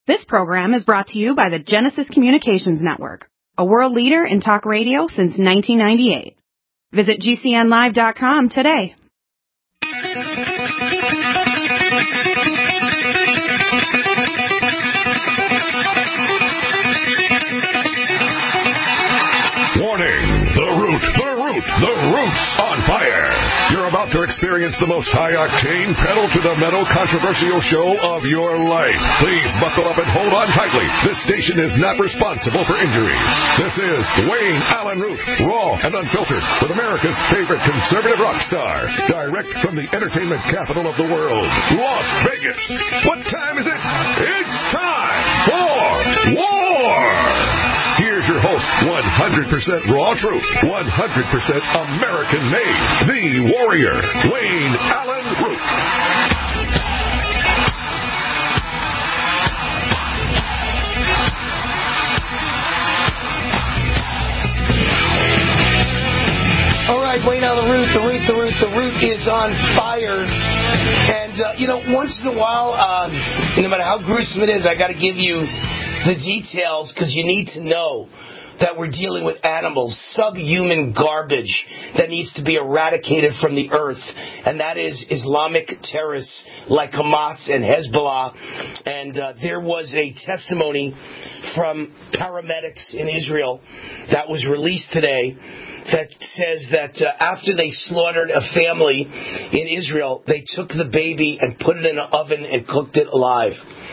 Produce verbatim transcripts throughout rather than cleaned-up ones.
This program is brought to you by the Genesis Communications Network, a world leader in talk radio since nineteen ninety-eight. Visit G C N live dot com today. Warning! The Root, the Root, the Root's on fire! You're about to experience the most high-octane, pedal-to-the-metal controversial show of your life. Please buckle up and hold on tightly. This station is not responsible for injuries. This is Wayne Allen Root, raw and unfiltered, with America's favorite conservative rock star, direct from the entertainment capital of the world, Las Vegas. What time is it? It's time for war! Here's your host, one hundred percent raw truth, one hundred percent American made, the warrior, Wayne Allen Root. All right, Wayne Allen Root, the Root, the Root, the Root is on fire. And, uh, you know, once in a while, um, no matter how gruesome it is, I got to give you the details, because you need to know that we're dealing with animals, subhuman garbage that needs to be eradicated from the earth, and that is Islamic terrorists like Hamas and Hezbollah. And uh, there was a testimony from paramedics in Israel that was released today that says that uh, after they slaughtered a family in Israel, they took the baby and put it in an oven and cooked it alive.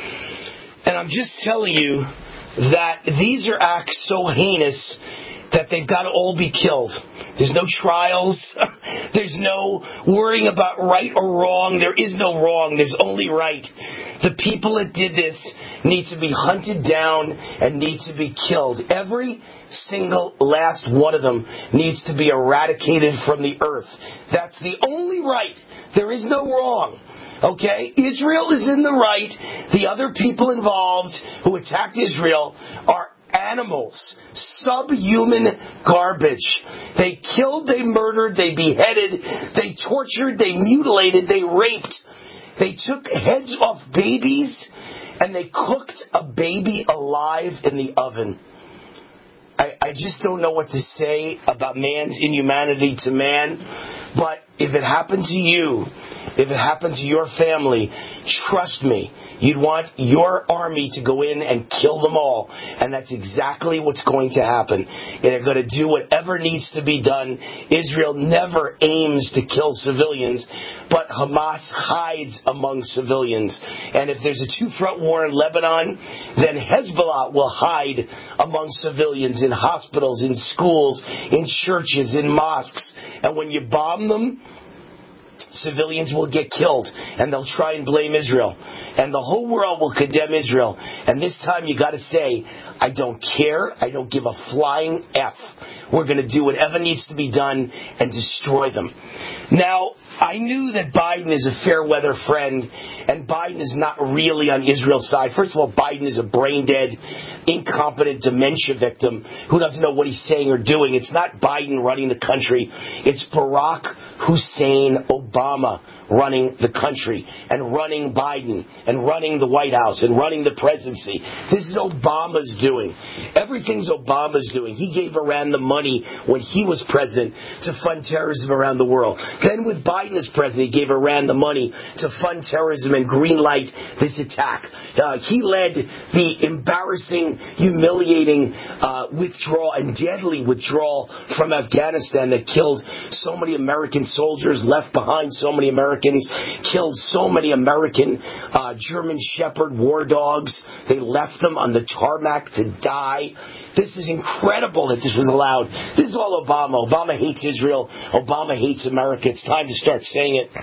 And I'm just telling you that these are acts so heinous that they've got to all be killed. There's no trials. There's no worrying about right or wrong. There is no wrong. There's only right. The people that did this need to be hunted down and need to be killed. Every single last one of them needs to be eradicated from the earth. That's the only right. There is no wrong. Okay? Israel is in the right. The other people involved who attacked Israel are animals. Subhuman garbage. They killed, they murdered, they beheaded, they tortured, they mutilated, they raped. They took heads off babies and they cooked a baby alive in the oven. I, I just don't know what to say about man's inhumanity to man, but if it happened to you, if it happened to your family, trust me, you'd want your army to go in and kill them all. And that's exactly what's going to happen. And they're going to do whatever needs to be done. Israel never aims to kill civilians, but Hamas hides among civilians. And if there's a two-front war in Lebanon, then Hezbollah will hide among civilians in hospitals, in schools, in churches, in mosques. And when you bomb them, civilians will get killed, and they'll try and blame Israel. And the whole world will condemn Israel. And this time you got to say, I don't care. I don't give a flying F. We're going to do whatever needs to be done and destroy them. Now, I knew that Biden is a fair weather friend, and Biden is not really on Israel's side. First of all, Biden is a brain-dead, incompetent dementia victim who doesn't know what he's saying or doing. It's not Biden running the country. It's Barack Hussein Obama running the country and running Biden and running the White House and running the presidency. This is Obama's doing. Everything's Obama's doing. He gave Iran the money when he was president to fund terrorism around the world. Then with Biden as president, he gave Iran the money to fund terrorism and greenlight this attack. Uh, he led the embarrassing, humiliating uh, withdrawal and deadly withdrawal from Afghanistan that killed so many American soldiers, left behind so many Americans, killed so many American uh, German Shepherd war dogs. They left them on the tarmac to die. This is incredible that this was allowed. This is all Obama. Obama hates Israel. Obama hates America. It's time to start saying it.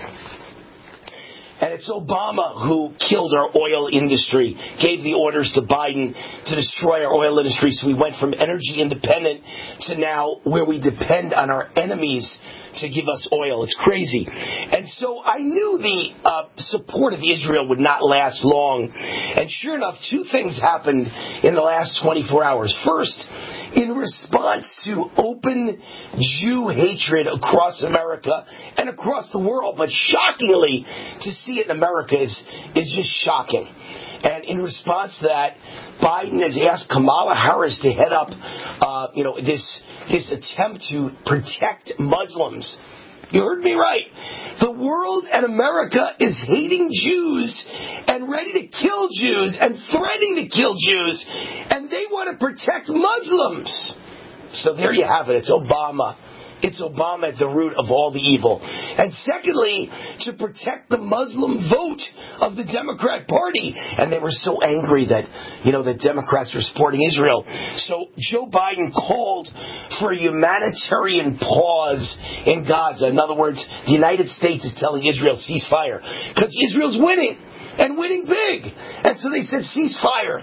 And it's Obama who killed our oil industry, gave the orders to Biden to destroy our oil industry. So we went from energy independent to now where we depend on our enemies to give us oil. It's crazy. And so I knew the uh, support of Israel would not last long. And sure enough, two things happened in the last twenty-four hours. First, in response to open Jew hatred across America and across the world, but shockingly, to see it in America is, is just shocking. And in response to that, Biden has asked Kamala Harris to head up, uh, you know, this this attempt to protect Muslims. You heard me right. The world and America is hating Jews and ready to kill Jews and threatening to kill Jews, and they want to protect Muslims. So there you have it. It's Obama. It's Obama at the root of all the evil. And secondly, to protect the Muslim vote of the Democrat Party. And they were so angry that, you know, that Democrats were supporting Israel. So Joe Biden called for a humanitarian pause in Gaza. In other words, the United States is telling Israel, cease fire. Because Israel's winning, and winning big. And so they said, cease fire.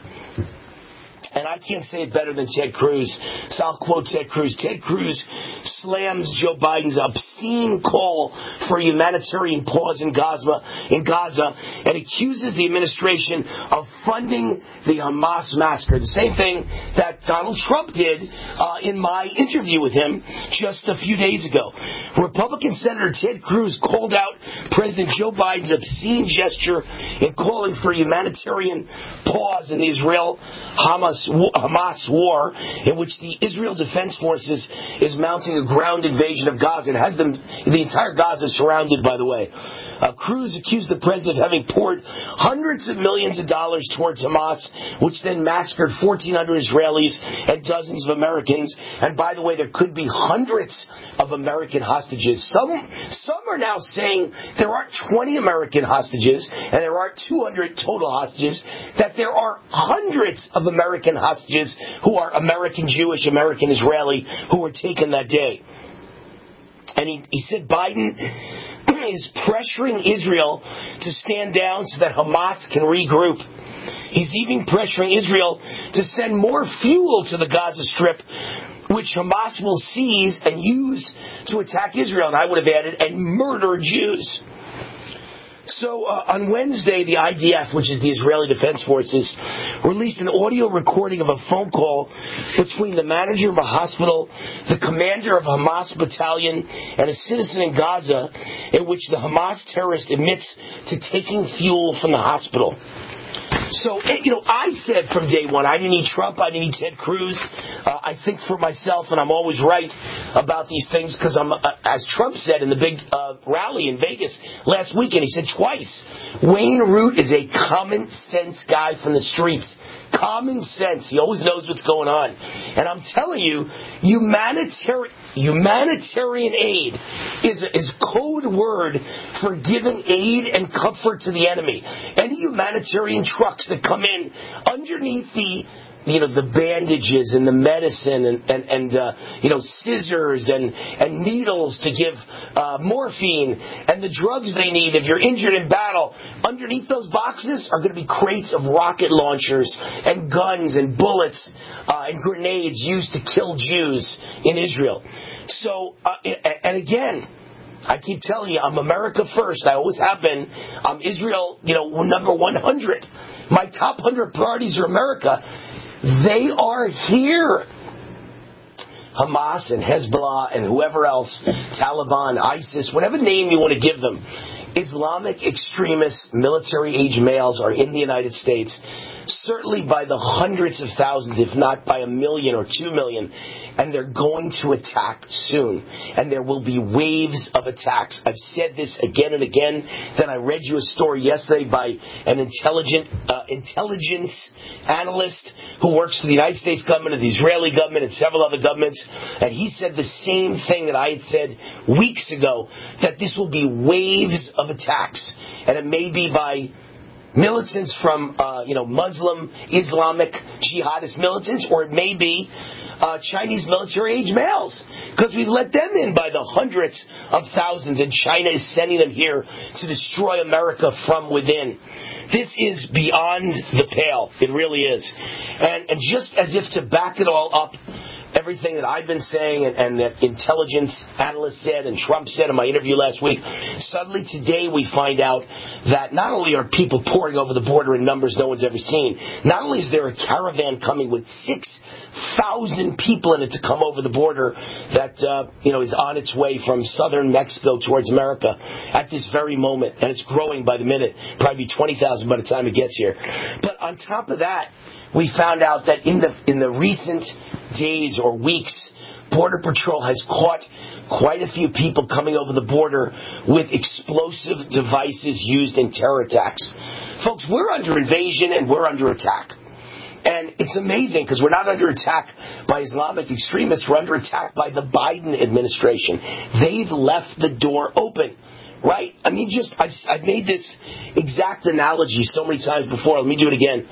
And I can't say it better than Ted Cruz. So I'll quote Ted Cruz. Ted Cruz slams Joe Biden's obscene call for a humanitarian pause in Gaza, in Gaza and accuses the administration of funding the Hamas massacre. The same thing that Donald Trump did uh, in my interview with him just a few days ago. Republican Senator Ted Cruz called out President Joe Biden's obscene gesture in calling for a humanitarian pause in the Israel-Hamas Hamas war, in which the Israel Defense Forces is mounting a ground invasion of Gaza and has them, the entire Gaza surrounded, by the way. Uh, Cruz accused the president of having poured hundreds of millions of dollars towards Hamas, which then massacred fourteen hundred Israelis and dozens of Americans. And by the way, there could be hundreds of American hostages. Some some are now saying there aren't twenty American hostages and there aren't two hundred total hostages, that there are hundreds of American hostages who are American Jewish, American Israeli, who were taken that day. And he, he said Biden is pressuring Israel to stand down so that Hamas can regroup. He's even pressuring Israel to send more fuel to the Gaza Strip, which Hamas will seize and use to attack Israel, and I would have added, and murder Jews. So uh, on Wednesday, the I D F, which is the Israeli Defense Forces, released an audio recording of a phone call between the manager of a hospital, the commander of a Hamas battalion, and a citizen in Gaza, in which the Hamas terrorist admits to taking fuel from the hospital. So, you know, I said from day one, I didn't need Trump, I didn't need Ted Cruz. Uh, I think for myself, and I'm always right about these things, because I'm, uh, as Trump said in the big uh, rally in Vegas last weekend, he said twice, Wayne Root is a common sense guy from the streets. Common sense. He always knows what's going on. And I'm telling you, humanitarian humanitarian aid is is code word for giving aid and comfort to the enemy. Any humanitarian trucks that come in underneath the you know, the bandages and the medicine and, and, and uh, you know, scissors and, and needles to give uh, morphine and the drugs they need if you're injured in battle. Underneath those boxes are going to be crates of rocket launchers and guns and bullets uh, and grenades used to kill Jews in Israel. So, uh, and again, I keep telling you, I'm America first. I always have been. I'm Israel, you know, number one hundred. My top one hundred priorities are America. They are here. Hamas and Hezbollah and whoever else, Taliban, ISIS, whatever name you want to give them, Islamic extremist military-age males are in the United States, certainly by the hundreds of thousands, if not by a million or two million, and they're going to attack soon. And there will be waves of attacks. I've said this again and again. Then I read you a story yesterday by an intelligent uh, intelligence analyst who works for the United States government and the Israeli government and several other governments. And he said the same thing that I had said weeks ago, that this will be waves of attacks. And it may be by militants from, uh, you know, Muslim, Islamic, jihadist militants, or it may be uh, Chinese military-age males, because we've let them in by the hundreds of thousands, and China is sending them here to destroy America from within. This is beyond the pale. It really is. And, and just as if to back it all up, everything that I've been saying and, and that intelligence analysts said and Trump said in my interview last week, suddenly today we find out that not only are people pouring over the border in numbers no one's ever seen, not only is there a caravan coming with six thousand people in it to come over the border that uh, you know is on its way from southern Mexico towards America at this very moment, and it's growing by the minute. Probably twenty thousand by the time it gets here. But on top of that, we found out that in the in the recent days or weeks, Border Patrol has caught quite a few people coming over the border with explosive devices used in terror attacks. Folks, we're under invasion and we're under attack. And it's amazing because we're not under attack by Islamic extremists. We're under attack by the Biden administration. They've left the door open, right? I mean, just I've, I've made this exact analogy so many times before. Let me do it again.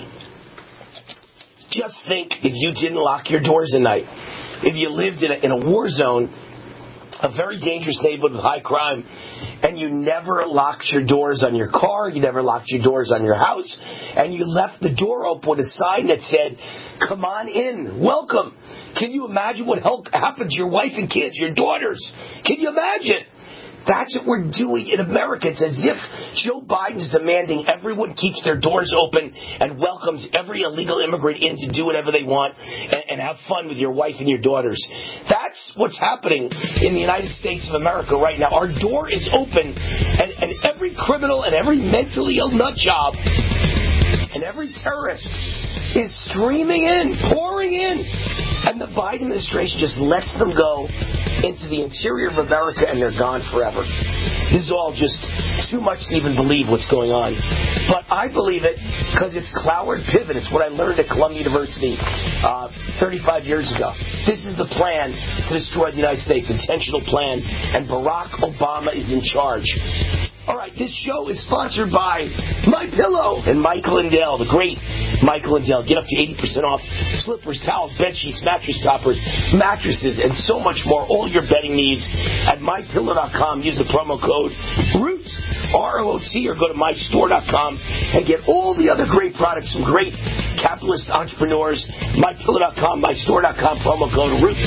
Just think if you didn't lock your doors at night. If you lived in a, in a war zone, a very dangerous neighborhood with high crime, and you never locked your doors on your car, you never locked your doors on your house, and you left the door open with a sign that said, "Come on in, welcome." Can you imagine what hell happened to your wife and kids, your daughters? Can you imagine? That's what we're doing in America. It's as if Joe Biden's demanding everyone keeps their doors open and welcomes every illegal immigrant in to do whatever they want and, and have fun with your wife and your daughters. That's what's happening in the United States of America right now. Our door is open, and, and every criminal and every mentally ill nut job and every terrorist is streaming in, pouring in. And the Biden administration just lets them go into the interior of America, and they're gone forever. This is all just too much to even believe what's going on. But I believe it because it's Cloward Pivot. It's what I learned at Columbia University uh, thirty-five years ago. This is the plan to destroy the United States, intentional plan, and Barack Obama is in charge. All right, this show is sponsored by MyPillow and Mike Lindell, the great Mike Lindell. Get up to eighty percent off slippers, towels, bed sheets, mattress toppers, mattresses, and so much more. All your bedding needs at my pillow dot com. Use the promo code ROOT, R O O T, or go to my store dot com and get all the other great products from great capitalist entrepreneurs. my pillow dot com, my store dot com, promo code ROOT.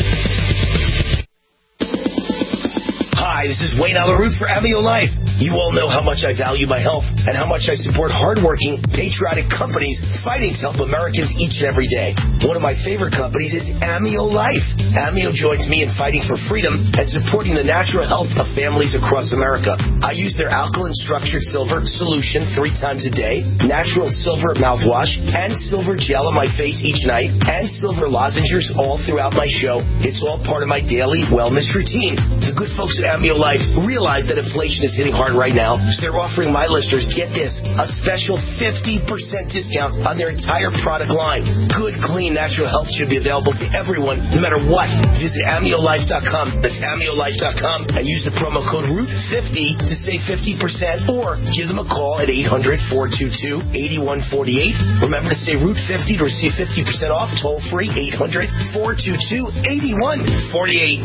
Hi, this is Wayne Allyn Root for Amio Life. You all know how much I value my health and how much I support hardworking, patriotic companies fighting to help Americans each and every day. One of my favorite companies is Amio Life. Amio joins me in fighting for freedom and supporting the natural health of families across America. I use their alkaline structured silver solution three times a day, natural silver mouthwash, and silver gel on my face each night, and silver lozenges all throughout my show. It's all part of my daily wellness routine. The good folks at Amio Life realize that inflation is hitting hard right now, so they're offering my listeners, get this, a special fifty percent discount on their entire product line. Good, clean, natural health should be available to everyone, no matter what. Visit amio life dot com. That's amio life dot com and use the promo code root fifty to save fifty percent, or give them a call at eight hundred, four two two, eight one four eight. Remember to say root fifty to receive fifty percent off, toll free, eight hundred, four two two, eight one four eight.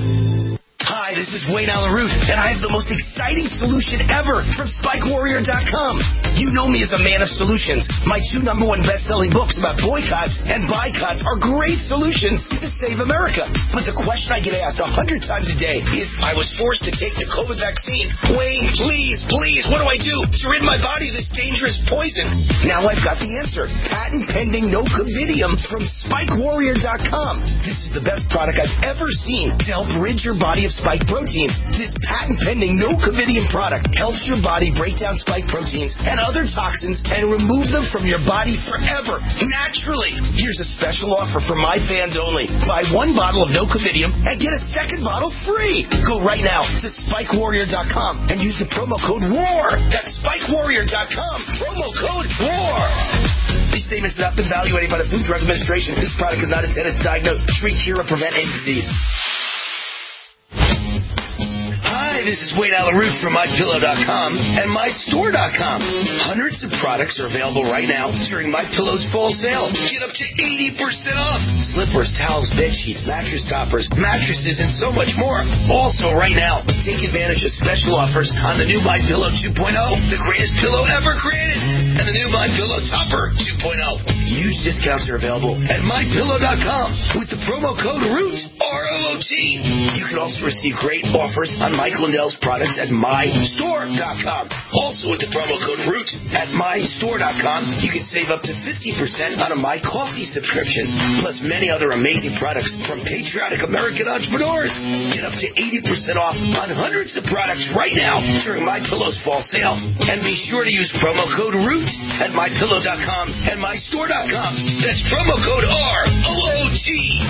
Hi, this is Wayne Allyn Root, and I have the most exciting solution ever from Spike Warrior dot com. You know me as a man of solutions. My two number one best-selling books about boycotts and boycotts are great solutions to save America. But the question I get asked a hundred times a day is, I was forced to take the COVID vaccine. Wayne, please, please, what do I do to rid my body of this dangerous poison? Now I've got the answer. Patent pending Nocovidium from Spike Warrior dot com. This is the best product I've ever seen to help rid your body of spike proteins. This patent-pending Nocovidium product helps your body break down spike proteins and other toxins and remove them from your body forever, naturally. Here's a special offer for my fans only. Buy one bottle of Nocovidium and get a second bottle free. Go right now to Spike Warrior dot com and use the promo code WAR. That's Spike Warrior dot com. Promo code WAR. These statements have not been evaluated by the Food and Drug Administration. This product is not intended to diagnose, treat, cure, or prevent any disease. Hi, this is Wade Alaroot from My Pillow dot com and My Store dot com. Hundreds of products are available right now during MyPillow's fall sale. Get up to eighty percent off. Slippers, towels, bed sheets, mattress toppers, mattresses, and so much more. Also, right now, take advantage of special offers on the new MyPillow two point oh, the greatest pillow ever created, and the new MyPillow Topper two point oh. Huge discounts are available at My Pillow dot com with the promo code ROOT, R O O T. You can also receive great offers on Mike Lindell's products at My Store dot com. Also with the promo code ROOT at My Store dot com, you can save up to fifty percent on a My Coffee subscription, plus many other amazing products from patriotic American entrepreneurs. Get up to eighty percent off on hundreds of products right now during MyPillow's fall sale. And be sure to use promo code ROOT at My Pillow dot com and My Store dot com. That's promo code R O O T.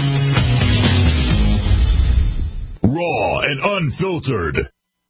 Raw and unfiltered.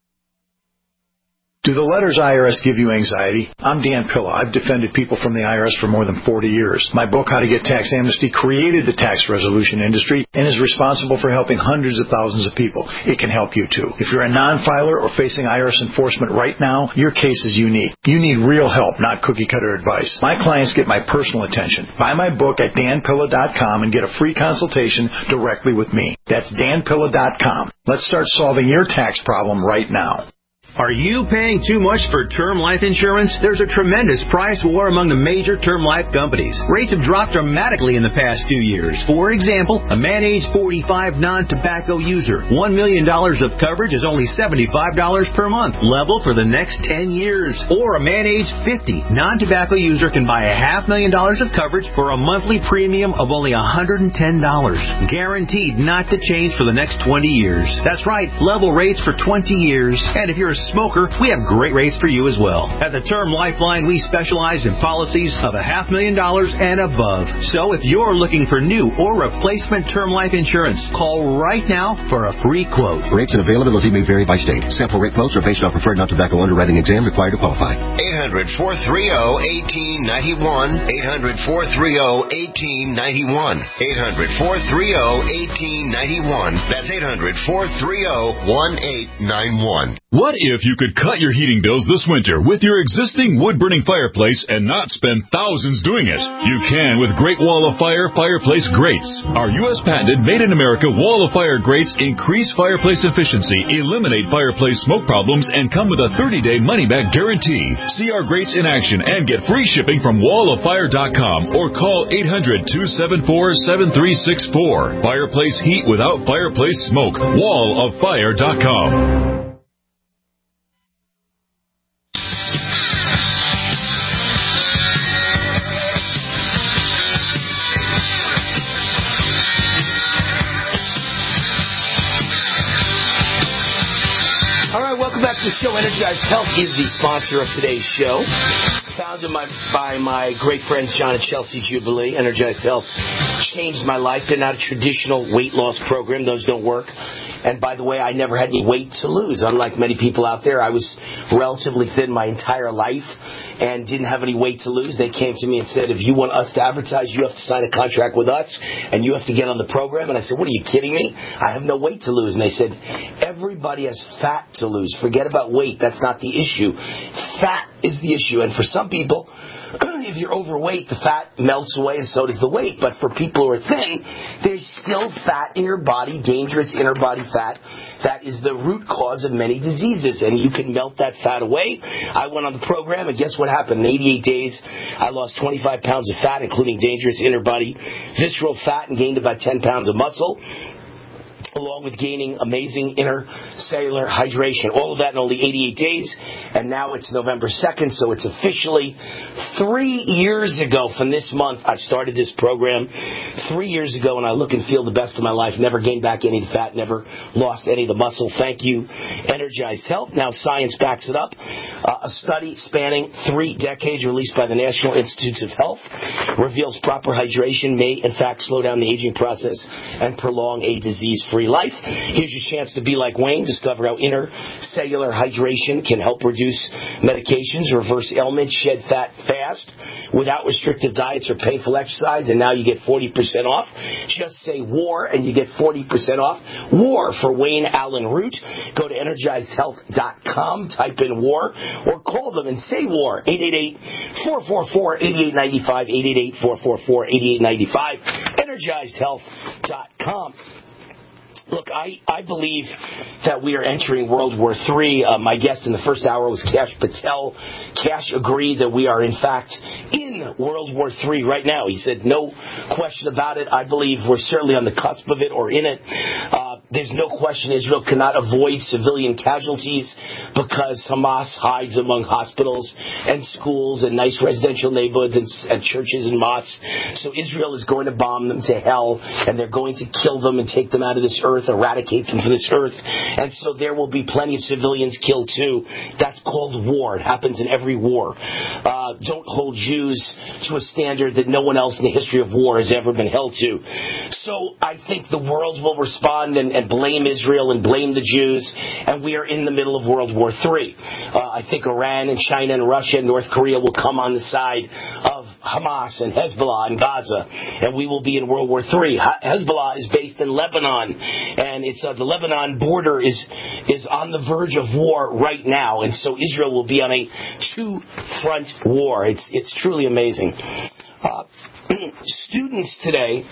Do the letters I R S give you anxiety? I'm Dan Pilla. I've defended people from the I R S for more than forty years. My book, How to Get Tax Amnesty, created the tax resolution industry and is responsible for helping hundreds of thousands of people. It can help you, too. If you're a non-filer or facing I R S enforcement right now, your case is unique. You need real help, not cookie-cutter advice. My clients get my personal attention. Buy my book at Dan Pilla dot com and get a free consultation directly with me. That's Dan Pilla dot com. Let's start solving your tax problem right now. Are you paying too much for term life insurance? There's a tremendous price war among the major term life companies. Rates have dropped dramatically in the past few years. For example, a man age forty-five non-tobacco user, one million dollars of coverage is only seventy-five dollars per month, level for the next ten years. Or a man age fifty non-tobacco user can buy a half million dollars of coverage for a monthly premium of only one hundred ten dollars. Guaranteed not to change for the next twenty years. That's right, level rates for twenty years. And if you're a smoker, we have great rates for you as well. At the Term Lifeline, we specialize in policies of a half million dollars and above. So if you're looking for new or replacement term life insurance, call right now for a free quote. Rates and availability may vary by state. Sample rate quotes are based on preferred non-tobacco underwriting exam required to qualify. eight hundred, four three zero, one eight nine one. eight hundred, four three zero, one eight nine one. eight hundred, four three zero, one eight nine one. That's eight hundred, four three zero, one eight nine one. What if you could cut your heating bills this winter with your existing wood-burning fireplace and not spend thousands doing it? You can with Great Wall of Fire fireplace grates. Our U S patented made-in-America Wall of Fire grates increase fireplace efficiency, eliminate fireplace smoke problems, and come with a thirty-day money-back guarantee. See our grates in action and get free shipping from wall of fire dot com or call eight hundred, two seven four, seven three six four. Fireplace heat without fireplace smoke. wall of fire dot com. The show Energized Health is the sponsor of today's show. Founded my, by my great friends John and Chelsea Jubilee. Energized Health changed my life. They're not a traditional weight loss program. Those don't work. And by the way, I never had any weight to lose. Unlike many people out there, I was relatively thin my entire life and didn't have any weight to lose. They came to me and said, if you want us to advertise, you have to sign a contract with us and you have to get on the program. And I said, what, are you kidding me? I have no weight to lose. And they said, everybody has fat to lose. Forget about weight. That's not the issue. Fat is the issue. And for some people, if you're overweight, the fat melts away and so does the weight. But for people who are thin, there's still fat in your body, dangerous inner body fat. That is the root cause of many diseases, and you can melt that fat away. I went on the program, and guess what happened? In eighty-eight days, I lost twenty-five pounds of fat, including dangerous inner body visceral fat, and gained about ten pounds of muscle, along with gaining amazing inner cellular hydration. All of that in only eighty-eight days, and now it's November second, so it's officially three years ago from this month I started this program. Three years ago, and I look and feel the best of my life. Never gained back any of the fat, never lost any of the muscle. Thank you, Energized Health. Now science backs it up. Uh, a study spanning three decades released by the National Institutes of Health reveals proper hydration may, in fact, slow down the aging process and prolong a disease-free Three Life. Here's your chance to be like Wayne. Discover how intercellular hydration can help reduce medications, reverse ailments, shed fat fast without restrictive diets or painful exercise. And now you get forty percent off. Just say WAR and you get forty percent off. WAR for Wayne Allen Root. Go to energized health dot com, type in WAR, or call them and say WAR. eight eight eight, four four four, eight eight nine five, eight eight eight, four four four, eight eight nine five, energized health dot com. Look, I, I believe that we are entering World War Three. Uh, my guest in the first hour was Kash Patel. Kash agreed that we are, in fact, in World War Three right now. He said, no question about it. I believe we're certainly on the cusp of it or in it. Uh, there's no question Israel cannot avoid civilian casualties because Hamas hides among hospitals and schools and nice residential neighborhoods and, and churches and mosques. So Israel is going to bomb them to hell, and they're going to kill them and take them out of this earth, eradicate them from this earth. And so there will be plenty of civilians killed too. That's called war. It happens in every war. Uh, don't hold Jews to a standard that no one else in the history of war has ever been held to. So I think the world will respond and, and blame Israel and blame the Jews, and we are in the middle of World War Three. Uh, I think Iran and China and Russia and North Korea will come on the side of Hamas and Hezbollah and Gaza, and we will be in World War Three. Hezbollah is based in Lebanon, and it's uh, the Lebanon border is is on the verge of war right now, and so Israel will be on a two-front war. It's it's truly amazing. Uh, students today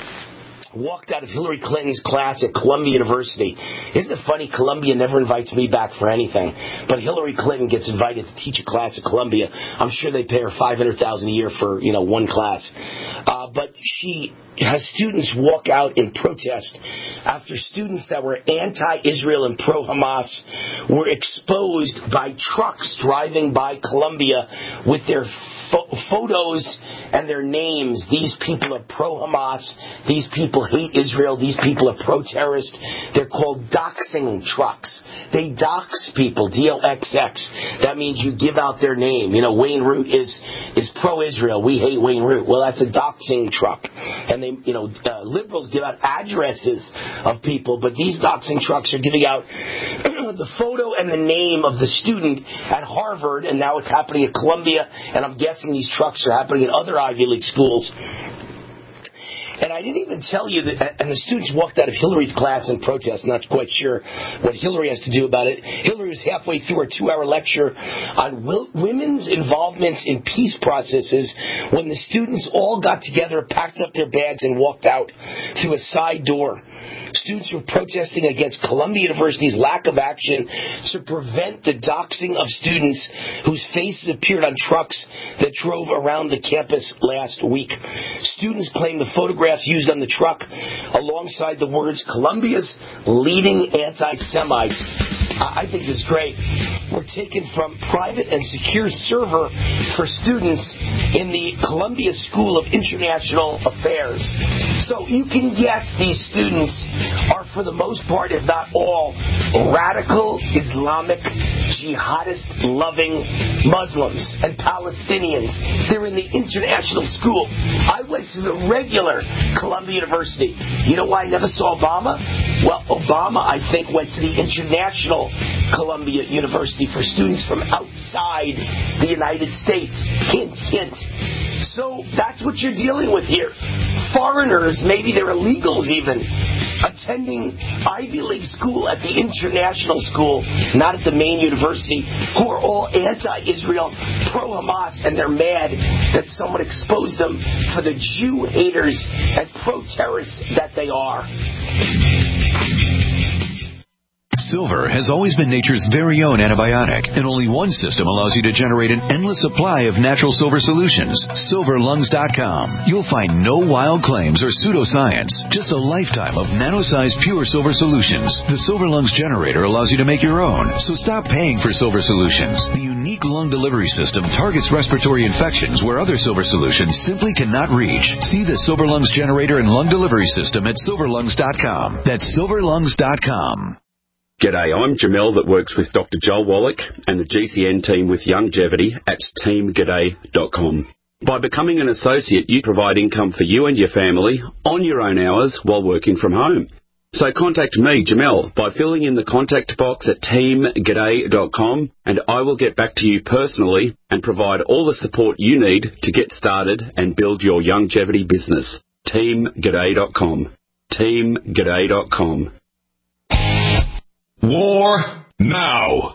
walked out of Hillary Clinton's class at Columbia University. Isn't it funny? Columbia never invites me back for anything, but Hillary Clinton gets invited to teach a class at Columbia. I'm sure they pay her five hundred thousand dollars a year for, you know, one class. Uh, but she has students walk out in protest after students that were anti-Israel and pro-Hamas were exposed by trucks driving by Columbia with their Pho- photos and their names. These people are pro-Hamas. These people hate Israel. These people are pro-terrorist. They're called doxing trucks. They dox people, D O X X. That means you give out their name. You know, Wayne Root is is pro-Israel. We hate Wayne Root. Well, that's a doxing truck. And they, you know, uh, liberals give out addresses of people, but these doxing trucks are giving out the photo and the name of the student at Harvard, and now it's happening at Columbia, and I'm guessing these trucks are happening in other Ivy League schools. And I didn't even tell you that, and the students walked out of Hillary's class in protest. Not quite sure what Hillary has to do about it. Hillary was halfway through her two-hour lecture on will, women's involvement in peace processes when the students all got together, packed up their bags, and walked out through a side door. Students were protesting against Columbia University's lack of action to prevent the doxing of students whose faces appeared on trucks that drove around the campus last week. Students claim the photographs used on the truck, alongside the words Columbia's leading anti-Semites, I think this is great, were taken from private and secure server for students in the Columbia School of International Affairs. So you can guess these students are, for the most part, if not all, radical Islamic, jihadist-loving Muslims and Palestinians. They're in the international school. I went to the regular Columbia University. You know why I never saw Obama? Well, Obama, I think, went to the international Columbia University for students from outside the United States. Hint, hint. So that's what you're dealing with here. Foreigners, maybe they're illegals even, attending Ivy League school at the international school, not at the main university, who are all anti-Israel, pro-Hamas, and they're mad that someone exposed them for the Jew haters and pro-terrorists that they are. Silver has always been nature's very own antibiotic, and only one system allows you to generate an endless supply of natural silver solutions. silver lungs dot com. You'll find no wild claims or pseudoscience, just a lifetime of nano-sized pure silver solutions. The Silver Lungs generator allows you to make your own, so stop paying for silver solutions. The unique lung delivery system targets respiratory infections where other silver solutions simply cannot reach. See the Silver Lungs generator and lung delivery system at silver lungs dot com. That's silver lungs dot com. G'day, I'm Jamel that works with Doctor Joel Wallach and the G C N team with Longevity at team g'day dot com. By becoming an associate, you provide income for you and your family on your own hours while working from home. So contact me, Jamel, by filling in the contact box at team g'day dot com, and I will get back to you personally and provide all the support you need to get started and build your longevity business. team g'day dot com. team g'day dot com. War now.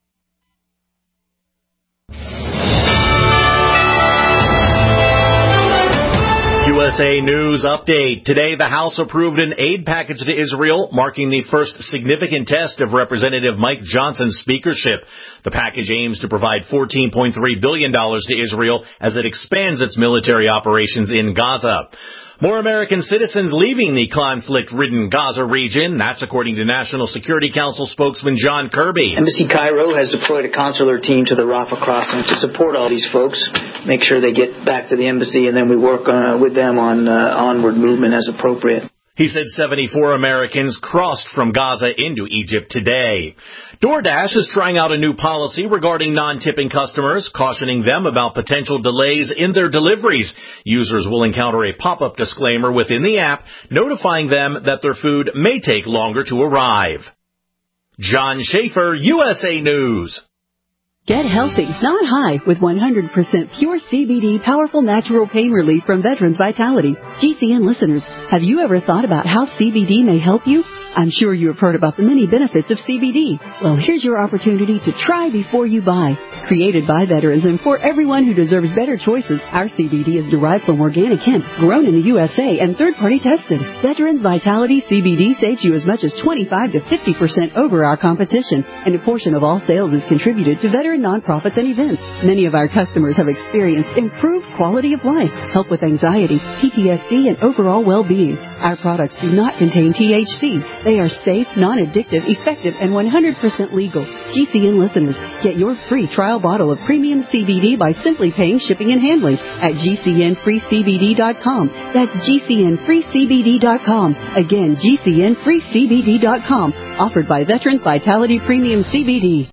U S A News Update. Today, the House approved an aid package to Israel, marking the first significant test of Representative Mike Johnson's speakership. The package aims to provide fourteen point three billion dollars to Israel as it expands its military operations in Gaza. More American citizens leaving the conflict-ridden Gaza region. That's according to National Security Council spokesman John Kirby. Embassy Cairo has deployed a consular team to the Rafah crossing to support all these folks, make sure they get back to the embassy, and then we work uh, with them on uh, onward movement as appropriate. He said seventy-four Americans crossed from Gaza into Egypt today. DoorDash is trying out a new policy regarding non-tipping customers, cautioning them about potential delays in their deliveries. Users will encounter a pop-up disclaimer within the app, notifying them that their food may take longer to arrive. John Schaefer, U S A News. Get healthy, not high, with one hundred percent pure C B D powerful natural pain relief from Veterans Vitality. G C N listeners, have you ever thought about how C B D may help you? I'm sure you have heard about the many benefits of C B D. Well, here's your opportunity to try before you buy. Created by veterans and for everyone who deserves better choices, our C B D is derived from organic hemp, grown in the U S A, and third-party tested. Veterans Vitality C B D saves you as much as twenty-five to fifty percent over our competition, and a portion of all sales is contributed to veteran nonprofits and events. Many of our customers have experienced improved quality of life, help with anxiety, P T S D, and overall well-being. Our products do not contain T H C. They are safe, non-addictive, effective, and one hundred percent legal. G C N listeners, get your free trial bottle of premium C B D by simply paying shipping and handling at G C N free C B D dot com. That's G C N free C B D dot com. Again, G C N free C B D dot com. Offered by Veterans Vitality Premium C B D.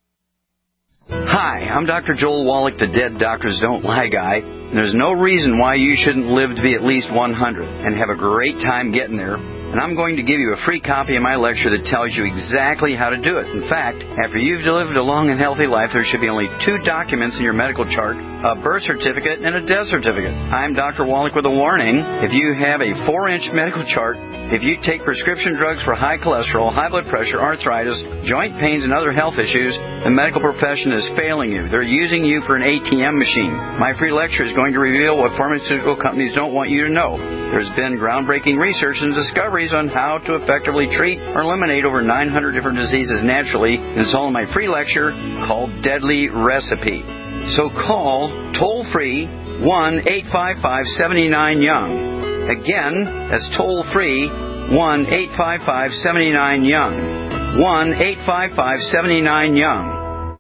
Hi, I'm Doctor Joel Wallach, the Dead Doctors Don't Lie guy, and there's no reason why you shouldn't live to be at least one hundred and have a great time getting there. And I'm going to give you a free copy of my lecture that tells you exactly how to do it. In fact, after you've lived a long and healthy life, there should be only two documents in your medical chart, a birth certificate and a death certificate. I'm Doctor Wallach with a warning. If you have a four-inch medical chart, if you take prescription drugs for high cholesterol, high blood pressure, arthritis, joint pains, and other health issues, the medical profession is failing you. They're using you for an A T M machine. My free lecture is going to reveal what pharmaceutical companies don't want you to know. There's been groundbreaking research and discoveries on how to effectively treat or eliminate over nine hundred different diseases naturally, and it's all in my free lecture called Deadly Recipe. So call toll-free one eight five five, seven nine, young. Again, that's toll-free one eight five five, seven nine, young. one eight five five, seven nine, young.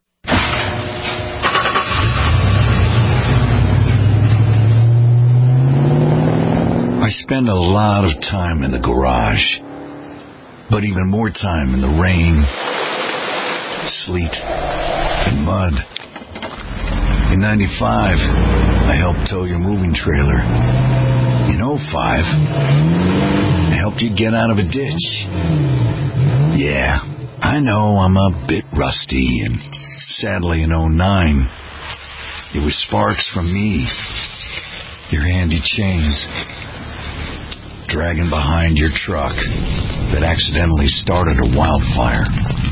I spend a lot of time in the garage, but even more time in the rain, sleet, and mud. In ninety-five, I helped tow your moving trailer. In oh five, I helped you get out of a ditch. Yeah, I know I'm a bit rusty, and sadly in oh nine, it was sparks from me, your handy chains, dragging behind your truck that accidentally started a wildfire.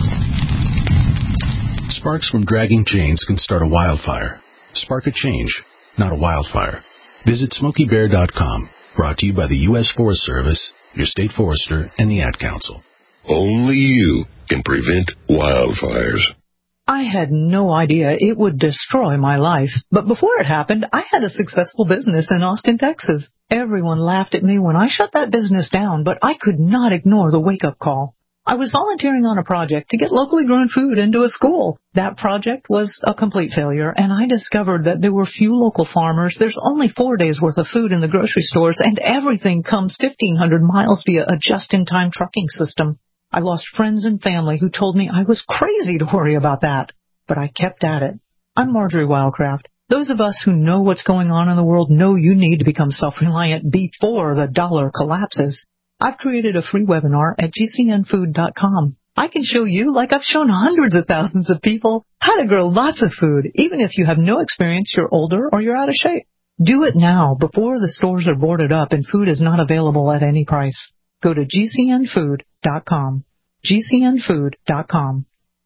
Sparks from dragging chains can start a wildfire. Spark a change, not a wildfire. Visit Smokey Bear dot com. Brought to you by the U S Forest Service, your state forester, and the Ad Council. Only you can prevent wildfires. I had no idea it would destroy my life. But before it happened, I had a successful business in Austin, Texas. Everyone laughed at me when I shut that business down, but I could not ignore the wake-up call. I was volunteering on a project to get locally grown food into a school. That project was a complete failure, and I discovered that there were few local farmers. There's only four days' worth of food in the grocery stores, and everything comes fifteen hundred miles via a just-in-time trucking system. I lost friends and family who told me I was crazy to worry about that, but I kept at it. I'm Marjorie Wildcraft. Those of us who know what's going on in the world know you need to become self-reliant before the dollar collapses. I've created a free webinar at G C N food dot com. I can show you, like I've shown hundreds of thousands of people, how to grow lots of food, even if you have no experience, you're older, or you're out of shape. Do it now, before the stores are boarded up and food is not available at any price. Go to G C N food dot com. G C N food dot com.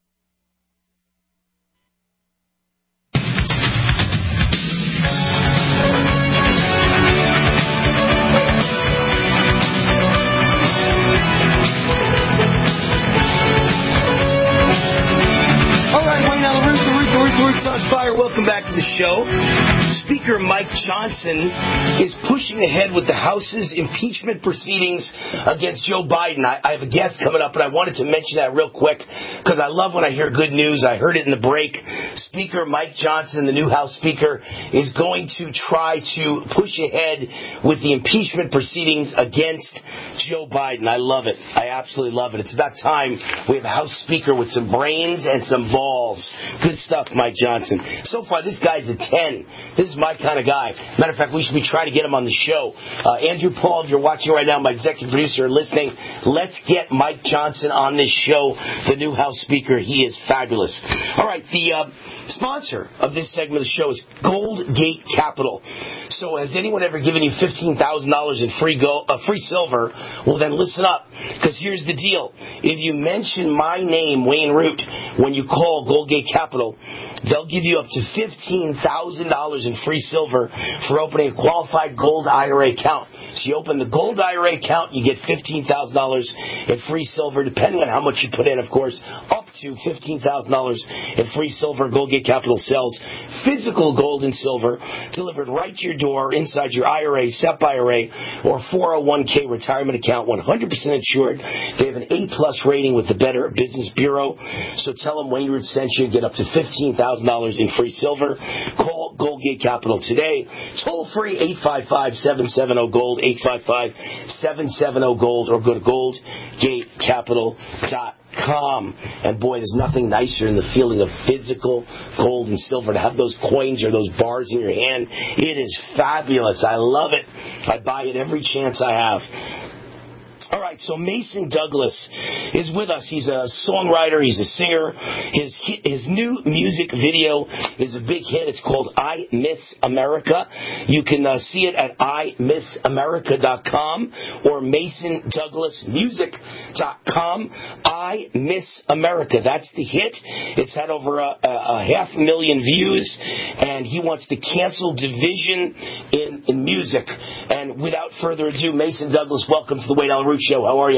Roots on Fire, welcome back to the show. Speaker Mike Johnson is pushing ahead with the House's impeachment proceedings against Joe Biden. I, I have a guest coming up, and I wanted to mention that real quick because I love when I hear good news. I heard it in the break. Speaker Mike Johnson, the new House Speaker, is going to try to push ahead with the impeachment proceedings against Joe Biden. I love it. I absolutely love it. It's about time we have a House Speaker with some brains and some balls. Good stuff, Mike Johnson. So far, this guy's a ten. This is my kind of guy. Matter of fact, we should be trying to get him on the show. Uh, Andrew Paul, if you're watching right now, my executive producer, listening, let's get Mike Johnson on this show, the new House Speaker. He is fabulous. All right, the uh, sponsor of this segment of the show is Gold Gate Capital. So has anyone ever given you fifteen thousand dollars in free gold, uh, free silver? Well, then listen up, because here's the deal. If you mention my name, Wayne Root, when you call Gold Gate Capital, they'll give you up to fifteen thousand dollars in free silver for opening a qualified gold I R A account. So you open the gold I R A account, you get fifteen thousand dollars in free silver, depending on how much you put in, of course, up to fifteen thousand dollars in free silver. Gold Gate Capital sells physical gold and silver delivered right to your door inside your I R A, S E P I R A, or four oh one k retirement account, one hundred percent insured. They have an A-plus rating with the Better Business Bureau. So tell them Wayne Root sent you. Get up to fifteen thousand dollars in free silver. Call Gold Gate Capital today. Toll free eight five five, seven seven zero, gold, eight five five, seven seven zero, gold, or go to gold gate capital dot com. And boy, there's nothing nicer than the feeling of physical gold and silver. To have those coins or those bars in your hand, it is fabulous. I love it. I buy it every chance I have. All right, so Mason Douglas is with us. He's a songwriter. He's a singer. His his new music video is a big hit. It's called I Miss America. You can uh, see it at I miss america dot com or mason douglas music dot com. I Miss America. That's the hit. It's had over a, a, a half million views, and he wants to cancel division in, in music. And without further ado, Mason Douglas, welcome to the Wayne Allyn Root Show. How are you?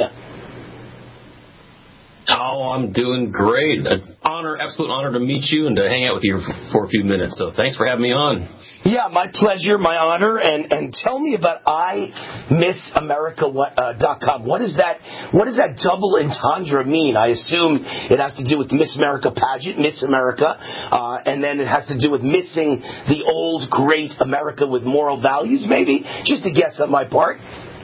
Oh, I'm doing great. An honor, absolute honor to meet you and to hang out with you for a few minutes. So thanks for having me on. Yeah, my pleasure, my honor. And and tell me about I Miss America dot com. What is that? What does that double entendre mean? I assume it has to do with the Miss America pageant, Miss America, uh, and then it has to do with missing the old great America with moral values. Maybe just a guess on my part.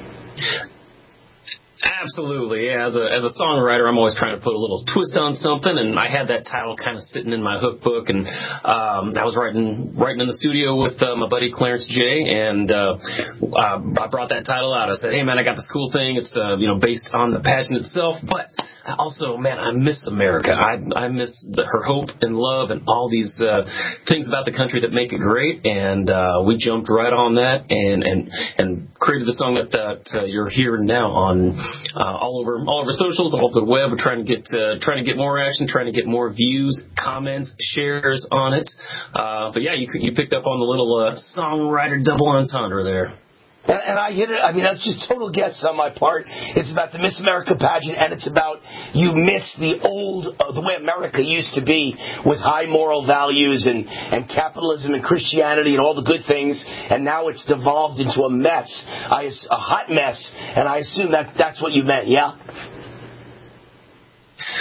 Absolutely, yeah. As a as a songwriter, I'm always trying to put a little twist on something, and I had that title kind of sitting in my hook book, and um, I was writing writing in the studio with uh, my buddy Clarence J, and uh, I brought that title out. I said, "Hey, man, I got this cool thing. It's uh, you know based on the pageant itself, but I also, man, I miss America. I I miss the, her hope and love and all these uh, things about the country that make it great." And uh, we jumped right on that and and and created the song that that uh, you're hearing now on. Uh, all over, all over socials, all over the web. We're trying to get, uh, trying to get more action, trying to get more views, comments, shares on it. Uh, but yeah, you you picked up on the little uh, songwriter double entendre there. And, and I hit it. I mean, that's just total guess on my part. It's about the Miss America pageant, and it's about you miss the old, uh, the way America used to be with high moral values and, and capitalism and Christianity and all the good things, and now it's devolved into a mess, I, a hot mess, and I assume that that's what you meant, yeah?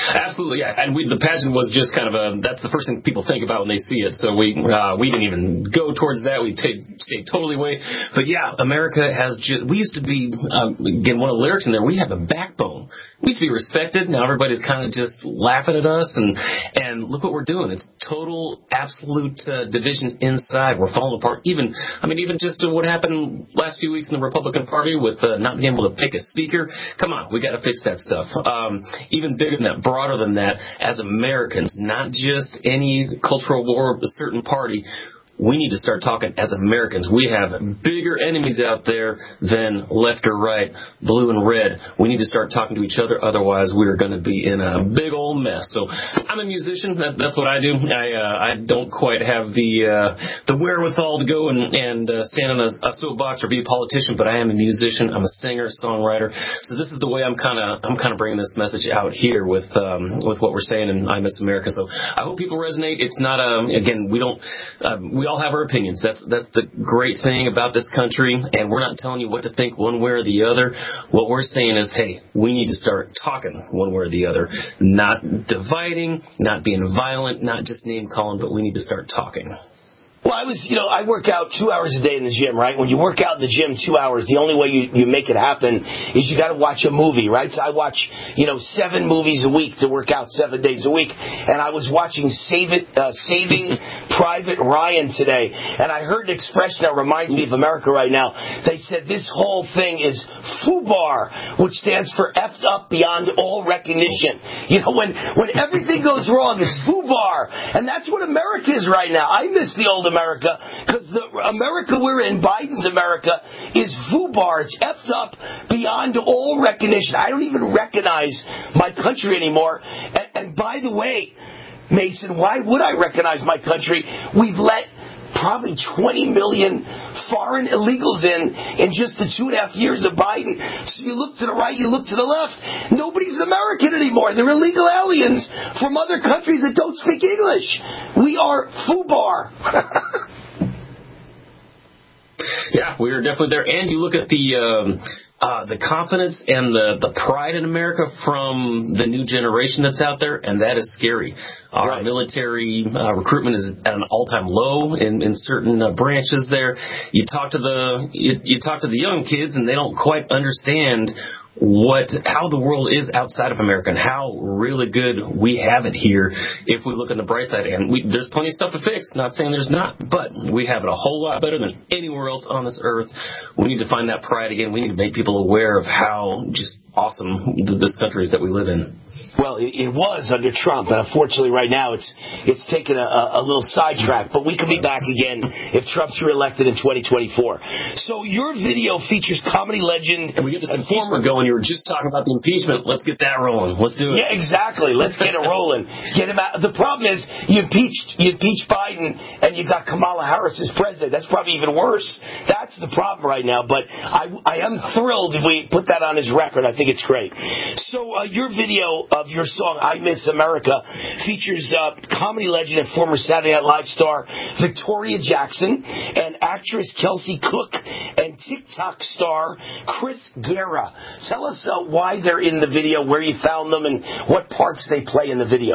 Absolutely, yeah. And we, the pageant was just kind of a, that's the first thing people think about when they see it. So we uh, we didn't even go towards that. We t- stayed totally away. But yeah, America has just, we used to be, um, again, one of the lyrics in there, we have a backbone. We used to be respected. Now everybody's kind of just laughing at us. And, and look what we're doing. It's total, absolute uh, division inside. We're falling apart. Even, I mean, even just what happened last few weeks in the Republican Party with uh, not being able to pick a speaker. Come on, we got to fix that stuff. Um, even bigger than that, broader than that, as Americans, not just any cultural war of a certain party. We need to start talking as Americans. We have bigger enemies out there than left or right, blue and red. We need to start talking to each other. Otherwise, we're going to be in a big old mess. So I'm a musician. That, that's what I do. I uh, I don't quite have the uh, the wherewithal to go and, and uh, stand on a, a soapbox or be a politician, but I am a musician. I'm a singer, songwriter. So this is the way I'm kind of I'm kind of bringing this message out here with um, with what we're saying in I Miss America. So I hope people resonate. It's not a, again, we don't uh, we all have our opinions. That's that's the great thing about this country, and we're not telling you what to think one way or the other. What we're saying is, hey, we need to start talking one way or the other, not dividing, not being violent, not just name calling, but we need to start talking. Well, I was, you know, I work out two hours a day in the gym, right? When you work out in the gym two hours, the only way you, you make it happen is you got to watch a movie, right? So I watch, you know, seven movies a week to work out seven days a week. And I was watching Save It, uh, Saving Private Ryan today. And I heard an expression that reminds me of America right now. They said this whole thing is FUBAR, which stands for effed up beyond all recognition. You know, when, when everything goes wrong, it's FUBAR. And that's what America is right now. I miss the old America, because the America we're in, Biden's America, is FUBAR. It's effed up beyond all recognition. I don't even recognize my country anymore. And, and by the way, Mason, why would I recognize my country? We've let probably twenty million foreign illegals in in just the two and a half years of Biden. So you look to the right, you look to the left. Nobody's American anymore. They're illegal aliens from other countries that don't speak English. We are FUBAR. Yeah, we are definitely there. And you look at the um, uh, the confidence and the, the pride in America from the new generation that's out there, and that is scary. Our right. military uh, recruitment is at an all-time low in, in certain uh, branches there. You talk to the you, you talk to the young kids, and they don't quite understand what how the world is outside of America and how really good we have it here if we look on the bright side. And we, there's plenty of stuff to fix, not saying there's not, but we have it a whole lot better than anywhere else on this earth. We need to find that pride again. We need to make people aware of how just awesome this country is that we live in. Well, it, it was under Trump, and unfortunately right now it's it's taken a, a little sidetrack, but we could be back again if Trump's reelected in twenty twenty-four. So your video features comedy legend... And we get this informer going. You were just talking about the impeachment. Let's get that rolling. Let's do it. Yeah, exactly. Let's get it rolling. Get him out. The problem is you impeached, you impeached Biden, and you got Kamala Harris as president. That's probably even worse. That's the problem right now, but I, I am thrilled if we put that on his record. I think it's great. So uh, your video of your song, I Miss America, features uh, comedy legend and former Saturday Night Live star Victoria Jackson and actress Kelsey Cook and TikTok star Chris Guerra. Tell us uh, why they're in the video, where you found them, and what parts they play in the video.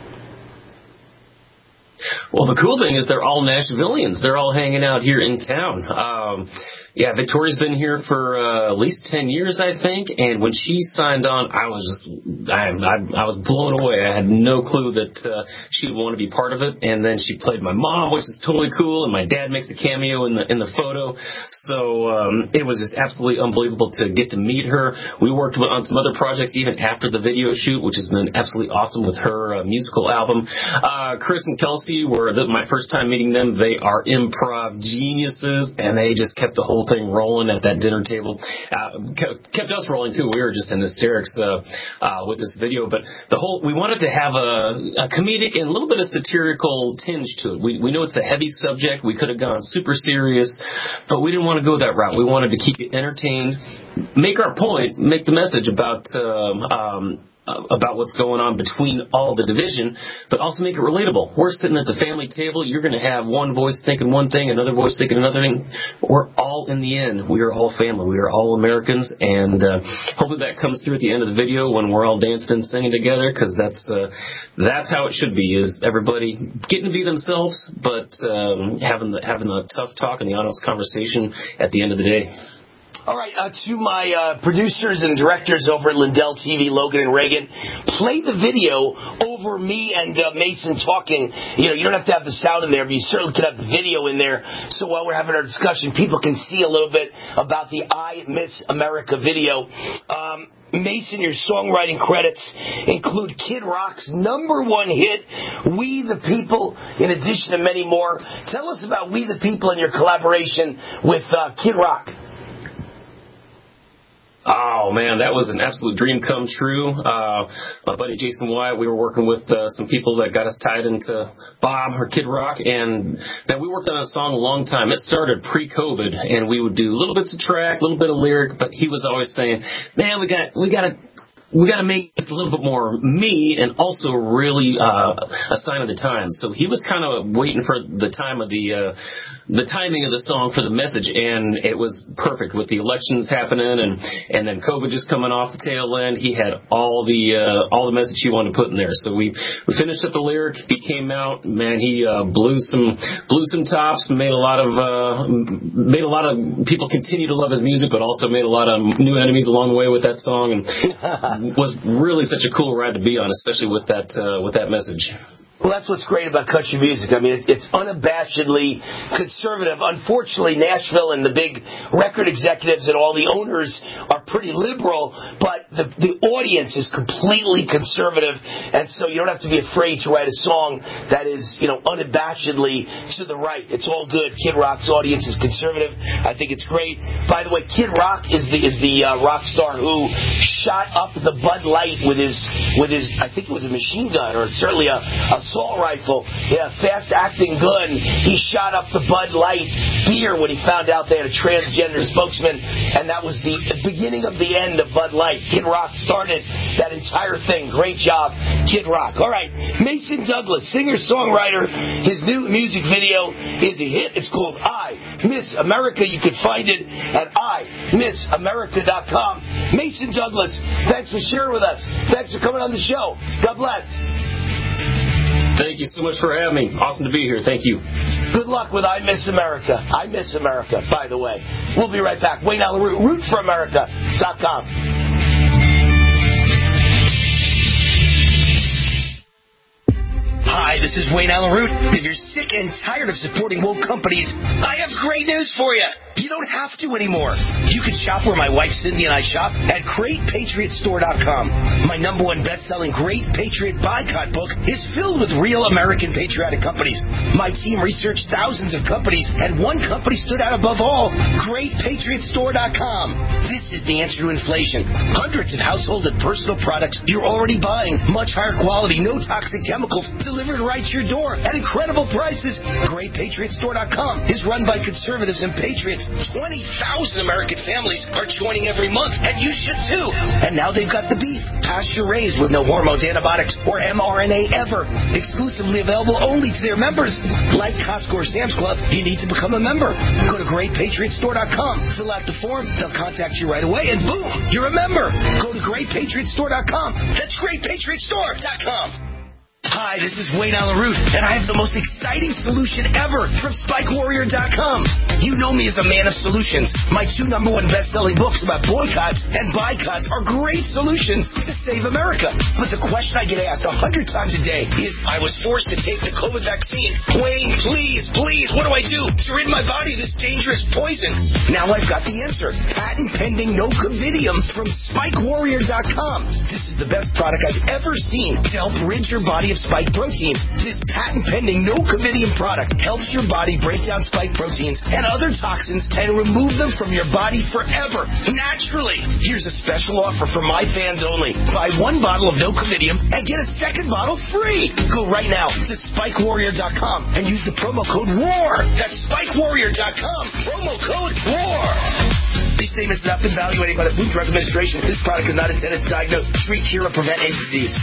Well, the cool thing is they're all Nashvillians. They're all hanging out here in town. Um, yeah, Victoria's been here for uh, at least ten years, I think. And when she signed on, I was just, I, I, I was blown away. I had no clue that uh, she would want to be part of it. And then she played my mom, which is totally cool. And my dad makes a cameo in the in the photo. So um, it was just absolutely unbelievable to get to meet her. We worked on some other projects even after the video shoot, which has been absolutely awesome with her uh, musical album. Uh, Chris and Kelsey were the, my first time meeting them. They are improv geniuses, and they just kept the whole thing rolling at that dinner table. Uh, kept us rolling too. We were just in hysterics uh, uh, with this video. But the whole we wanted to have a, a comedic and a little bit of satirical tinge to it. We we know it's a heavy subject. We could have gone super serious, but we didn't want to go that route. We wanted to keep you entertained, make our point, make the message about um, um, uh, about what's going on between all the division, but also make it relatable. We're sitting at the family table. You're going to have one voice thinking one thing, another voice thinking another thing. We're all, in the end, we are all family. We are all Americans, and uh, hopefully that comes through at the end of the video when we're all dancing and singing together, because that's uh, that's how it should be, is everybody getting to be themselves, but um, having the having the tough talk and the honest conversation at the end of the day. All right, uh, to my uh, producers and directors over at Lindell T V, Logan and Reagan, play the video over me and uh, Mason talking. You know, you don't have to have the sound in there, but you certainly can have the video in there. So while we're having our discussion, people can see a little bit about the I Miss America video. Um, Mason, your songwriting credits include Kid Rock's number one hit, We the People, in addition to many more. Tell us about We the People and your collaboration with uh, Kid Rock. Oh, man, that was an absolute dream come true. Uh, my buddy Jason Wyatt, we were working with uh, some people that got us tied into Bob or Kid Rock, and man, we worked on a song a long time. It started pre-COVID, and we would do little bits of track, little bit of lyric, but he was always saying, man, we got, we got to, we got to make this a little bit more me and also really uh, a sign of the times. So he was kind of waiting for the time of the uh, the timing of the song for the message, and it was perfect with the elections happening and and then COVID just coming off the tail end. He had all the uh, all the message he wanted to put in there. So we we finished up the lyric. He came out, man. He uh, blew some blew some tops, made a lot of uh, made a lot of people continue to love his music, but also made a lot of new enemies along the way with that song. And was really such a cool ride to be on, especially with that uh, with that message. Well, that's what's great about country music. I mean, it's unabashedly conservative. Unfortunately, Nashville and the big record executives and all the owners are pretty liberal, but the, the audience is completely conservative, and so you don't have to be afraid to write a song that is, you know, unabashedly to the right. It's all good. Kid Rock's audience is conservative. I think it's great. By the way, Kid Rock is the is the uh, rock star who shot up the Bud Light with his with his I think it was a machine gun or certainly a, a assault rifle, yeah, fast-acting gun. He shot up the Bud Light beer when he found out they had a transgender spokesman, and that was the beginning of the end of Bud Light. Kid Rock started that entire thing. Great job, Kid Rock. All right, Mason Douglas, singer-songwriter. His new music video is a hit. It's called I Miss America. You can find it at I Miss America dot com. Mason Douglas, thanks for sharing with us. Thanks for coming on the show. God bless. Thank you so much for having me. Awesome to be here. Thank you. Good luck with I Miss America. I Miss America, by the way. We'll be right back. Wayne Allen Root, root for america dot com. Hi, this is Wayne Allen Root. If you're sick and tired of supporting woke companies, I have great news for you. You don't have to anymore. You can shop where my wife Cindy and I shop at Great Patriot Store dot com. My number one best-selling Great Patriot Boycott book is filled with real American patriotic companies. My team researched thousands of companies, and one company stood out above all, Great Patriot Store dot com. This is the answer to inflation. Hundreds of household and personal products you're already buying. Much higher quality, no toxic chemicals, delivered right to your door at incredible prices. Great Patriot Store dot com is run by conservatives and patriots. twenty thousand American families are joining every month, and you should too. And now they've got the beef, pasture-raised with no hormones, antibiotics, or M R N A ever. Exclusively available only to their members. Like Costco or Sam's Club, you need to become a member. Go to Great Patriot Store dot com, fill out the form, they'll contact you right away, and boom, you're a member. Go to Great Patriot Store dot com. That's Great Patriot Store dot com. Hi, this is Wayne Allen Root, and I have the most exciting solution ever from Spike Warrior dot com. You know me as a man of solutions. My two number one best-selling books about boycotts and boycotts are great solutions to save America. But the question I get asked a hundred times a day is, I was forced to take the COVID vaccine. Wayne, please, please, what do I do to rid my body of this dangerous poison? Now I've got the answer. Patent-pending Nocovidium from Spike Warrior dot com. This is the best product I've ever seen to help rid your body of spike proteins. This patent-pending Nocovidium product helps your body break down spike proteins and other toxins and remove them from your body forever, naturally. Here's a special offer for my fans only. Buy one bottle of Nocovidium and get a second bottle free. Go right now to Spike Warrior dot com and use the promo code WAR. That's Spike Warrior dot com. Promo code WAR. These statements have not been evaluated by the Food and Drug Administration. This product is not intended to diagnose, treat, cure, or prevent any disease.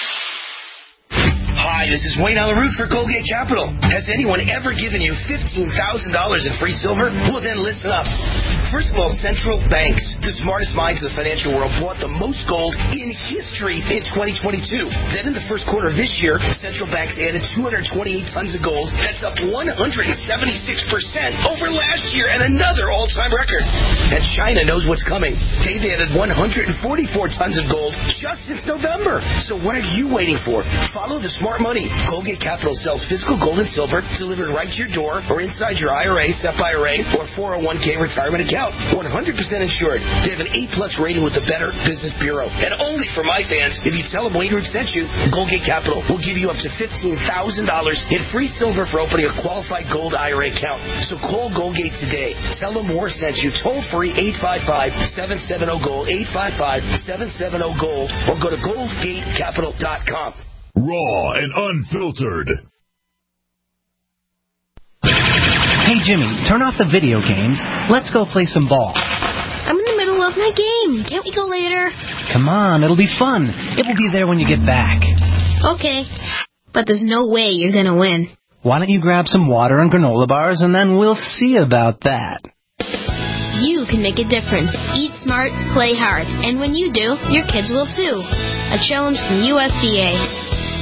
Hi, this is Wayne on the route for Colgate Capital. Has anyone ever given you fifteen thousand dollars in free silver? Well, then listen up. First of all, central banks, the smartest minds of the financial world, bought the most gold in history in twenty twenty-two. Then in the first quarter of this year, central banks added two hundred twenty-eight tons of gold. That's up one hundred seventy-six percent over last year and another all-time record. And China knows what's coming. They've added one hundred forty-four tons of gold just since November. So what are you waiting for? Follow the smart money. Colgate Capital sells physical gold and silver delivered right to your door or inside your I R A, S E P I R A, or four oh one k retirement account. one hundred percent insured. They have an A-plus rating with the Better Business Bureau. And only for my fans, if you tell them Wayne Root sent you, Colgate Capital will give you up to fifteen thousand dollars in free silver for opening a qualified gold I R A account. So call Colgate today. Tell them Moore sent you. Toll free eight five five, seven seven zero, GOLD, eight five five, seven seven zero, GOLD, or go to gold gate capital dot com. Raw and unfiltered. Hey, Jimmy, turn off the video games. Let's go play some ball. I'm in the middle of my game. Can't we go later? Come on, it'll be fun. It will be there when you get back. Okay, but there's no way you're going to win. Why don't you grab some water and granola bars, and then we'll see about that. You can make a difference. Eat smart, play hard. And when you do, your kids will too. A challenge from U S D A.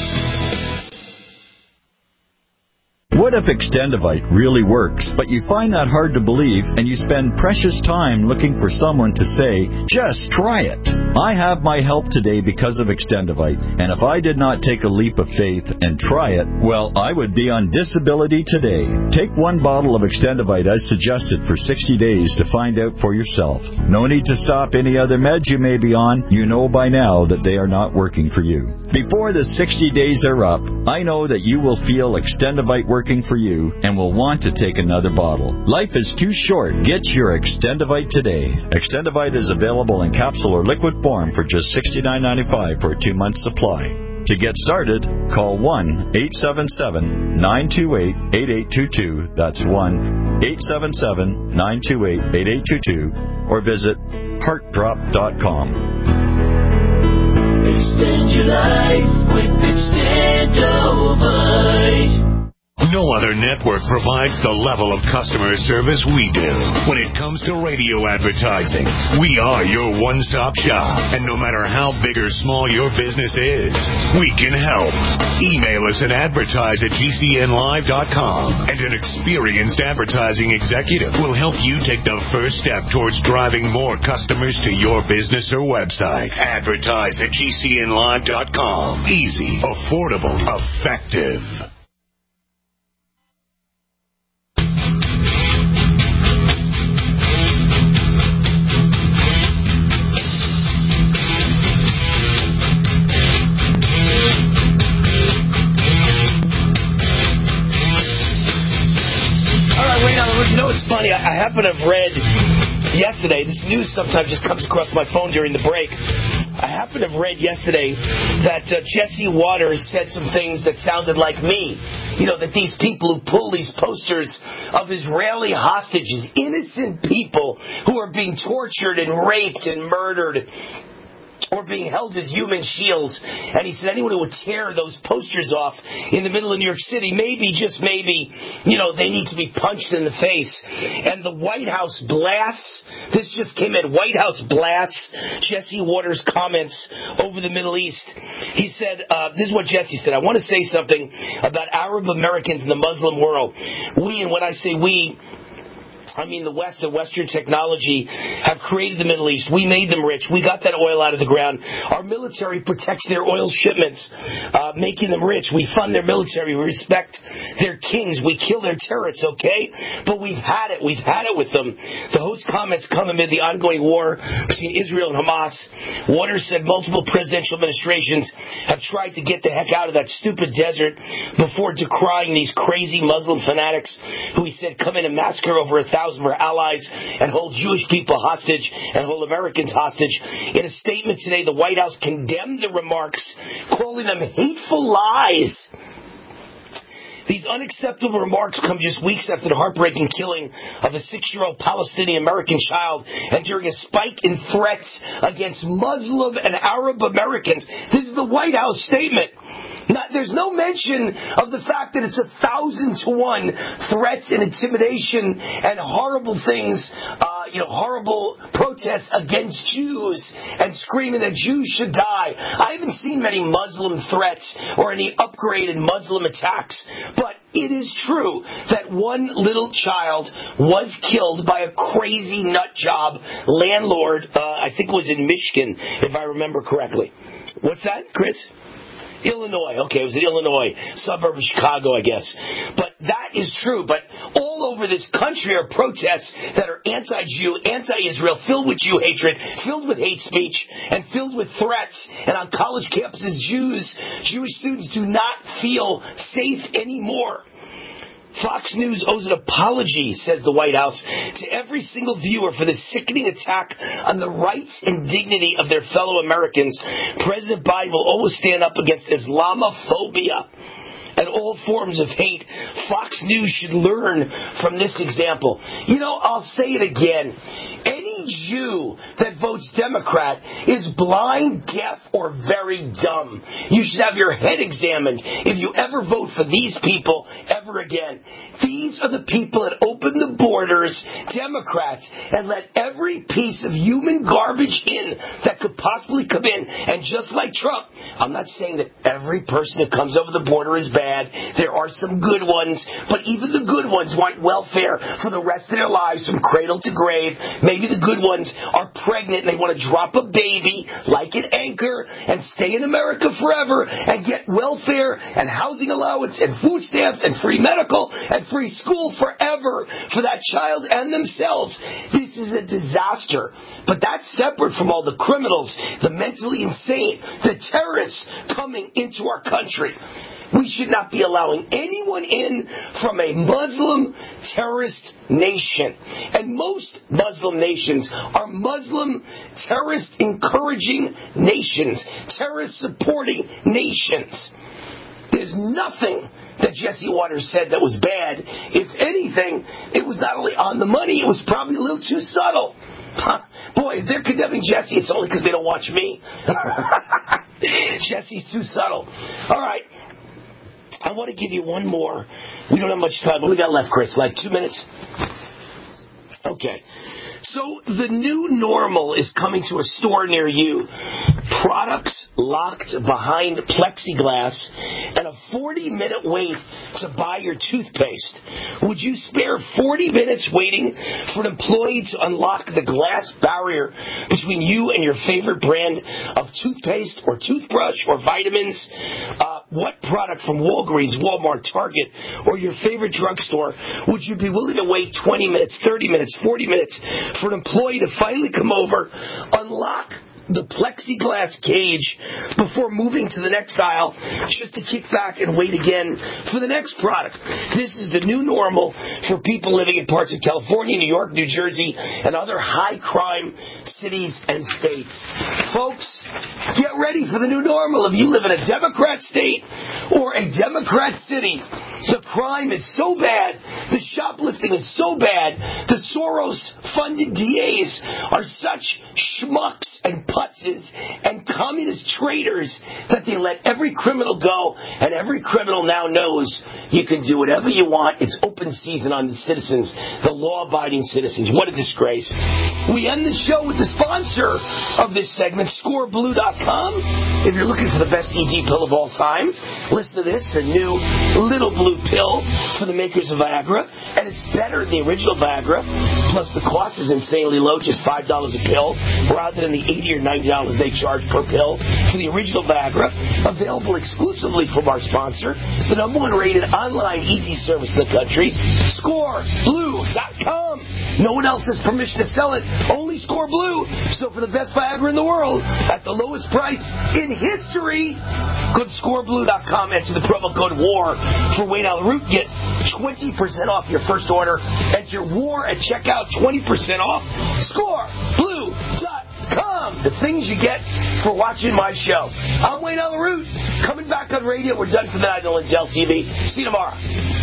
What if Extendivite really works, but you find that hard to believe and you spend precious time looking for someone to say, just try it? I have my help today because of Extendivite, and if I did not take a leap of faith and try it, well, I would be on disability today. Take one bottle of Extendivite as suggested for sixty days to find out for yourself. No need to stop any other meds you may be on. You know by now that they are not working for you. Before the sixty days are up, I know that you will feel Extendivite working for you and will want to take another bottle. Life is too short. Get your Extendivite today. Extendivite is available in capsule or liquid form for just sixty-nine ninety-five for a two-month supply. To get started, call one eight seven seven, nine two eight, eight eight two two. That's one eight seven seven, nine two eight, eight eight two two, or visit heart drop dot com. Extend your life with Extendivite. No other network provides the level of customer service we do. When it comes to radio advertising, we are your one-stop shop. And no matter how big or small your business is, we can help. Email us at advertise at G C N live dot com, and an experienced advertising executive will help you take the first step towards driving more customers to your business or website. Advertise at G C N live dot com. Easy, affordable, effective. You know, it's funny. I happen to have read yesterday, this news sometimes just comes across my phone during the break. I happen to have read yesterday that uh, Jesse Waters said some things that sounded like me. You know, that these people who pull these posters of Israeli hostages, innocent people who are being tortured and raped and murdered, or being held as human shields. And he said anyone who would tear those posters off in the middle of New York City, maybe, just maybe, you know, they need to be punched in the face. And the White House blasts, this just came in, White House blasts Jesse Waters' comments over the Middle East. He said, uh, this is what Jesse said, I want to say something about Arab Americans in the Muslim world. We, and when I say we, I mean, the West and Western technology have created the Middle East. We made them rich. We got that oil out of the ground. Our military protects their oil shipments, uh, making them rich. We fund their military. We respect their kings. We kill their terrorists, okay? But we've had it. We've had it with them. The host comments come amid the ongoing war between Israel and Hamas. Waters said multiple presidential administrations have tried to get the heck out of that stupid desert before decrying these crazy Muslim fanatics who he said come in and massacre over a thousand of our allies and hold Jewish people hostage and hold Americans hostage. In a statement today, the White House condemned the remarks, calling them hateful lies. These unacceptable remarks come just weeks after the heartbreaking killing of a six-year-old Palestinian-American child and during a spike in threats against Muslim and Arab Americans. This is the White House statement. Not, there's no mention of the fact that it's a thousand to one threats and intimidation and horrible things, uh, you know, horrible protests against Jews and screaming that Jews should die. I haven't seen many Muslim threats or any upgraded Muslim attacks, but it is true that one little child was killed by a crazy nut job landlord, uh, I think it was in Michigan, if I remember correctly. What's that, Chris? Illinois. Okay, it was in Illinois, suburb of Chicago, I guess. But that is true. But all over this country are protests that are anti-Jew, anti-Israel, filled with Jew hatred, filled with hate speech, and filled with threats. And on college campuses, Jews, Jewish students do not feel safe anymore. Fox News owes an apology, says the White House, to every single viewer for the sickening attack on the rights and dignity of their fellow Americans. President Biden will always stand up against Islamophobia and all forms of hate. Fox News should learn from this example. You know, I'll say it again. Any Jew that votes Democrat is blind, deaf, or very dumb. You should have your head examined if you ever vote for these people ever again. These are the people that open the borders, Democrats, and let every piece of human garbage in that could possibly come in. And just like Trump, I'm not saying that every person that comes over the border is bad. There are some good ones, but even the good ones want welfare for the rest of their lives from cradle to grave. Maybe the good ones are pregnant and they want to drop a baby like an anchor and stay in America forever and get welfare and housing allowance and food stamps and free medical and free school forever for that child and themselves. This is a disaster. But that's separate from all the criminals, the mentally insane, the terrorists coming into our country. We should not be allowing anyone in from a Muslim terrorist nation. And most Muslim nations are Muslim terrorist-encouraging nations, terrorist-supporting nations. There's nothing that Jesse Waters said that was bad. If anything, it was not only on the money, it was probably a little too subtle. Boy, if they're condemning Jesse, it's only because they don't watch me. Jesse's too subtle. All right. I want to give you one more. We don't have much time. What do we got left, Chris? Like two minutes? Okay. So the new normal is coming to a store near you. Products locked behind plexiglass and a forty-minute wait to buy your toothpaste. Would you spare forty minutes waiting for an employee to unlock the glass barrier between you and your favorite brand of toothpaste or toothbrush or vitamins? Uh, what product from Walgreens, Walmart, Target, or your favorite drugstore would you be willing to wait twenty minutes, thirty minutes, forty minutes for an employee to finally come over, unlock the plexiglass cage before moving to the next aisle just to kick back and wait again for the next product? This is the new normal for people living in parts of California, New York, New Jersey, and other high-crime cities and states. Folks, get ready for the new normal. If you live in a Democrat state or a Democrat city, the crime is so bad, the shoplifting is so bad, the Soros-funded D As are such schmucks and putzes and communist traitors that they let every criminal go, and every criminal now knows you can do whatever you want. It's open season on the citizens, the law-abiding citizens. What a disgrace. We end the show with the sponsor of this segment, score blue dot com. If you're looking for the best E D pill of all time, listen to this, a new little blue pill for the makers of Viagra, and it's better than the original Viagra, plus the cost is insanely low, just five dollars a pill, rather than the eighty or ninety dollars they charge per pill for the original Viagra, available exclusively from our sponsor, the number one rated online E D service in the country, score blue dot com. No one else has permission to sell it, only Score Blue. So for the best Viagra in the world, at the lowest price in history, go to score blue dot com, enter the promo code WAR for Wayne Allyn Root, get twenty percent off your first order. Enter WAR at checkout, twenty percent off. score blue dot com. The things you get for watching my show. I'm Wayne Allyn Root. Coming back on radio. We're done for the night on Lindell T V. See you tomorrow.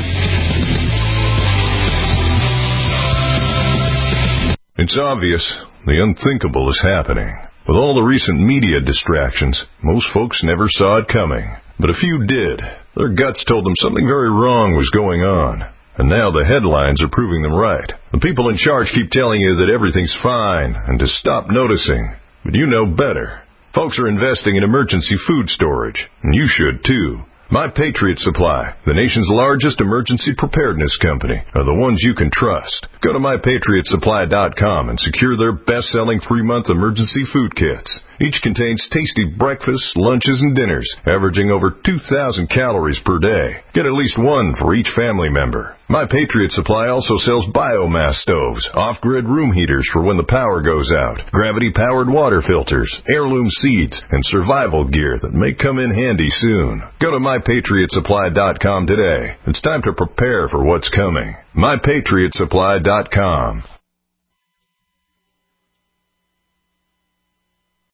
It's obvious the unthinkable is happening. With all the recent media distractions, most folks never saw it coming. But a few did. Their guts told them something very wrong was going on. And now the headlines are proving them right. The people in charge keep telling you that everything's fine and to stop noticing. But you know better. Folks are investing in emergency food storage, and you should too. My Patriot Supply, the nation's largest emergency preparedness company, are the ones you can trust. Go to my patriot supply dot com and secure their best-selling three-month emergency food kits. Each contains tasty breakfasts, lunches, and dinners, averaging over two thousand calories per day. Get at least one for each family member. My Patriot Supply also sells biomass stoves, off-grid room heaters for when the power goes out, gravity-powered water filters, heirloom seeds, and survival gear that may come in handy soon. Go to my patriot supply dot com today. It's time to prepare for what's coming. my patriot supply dot com.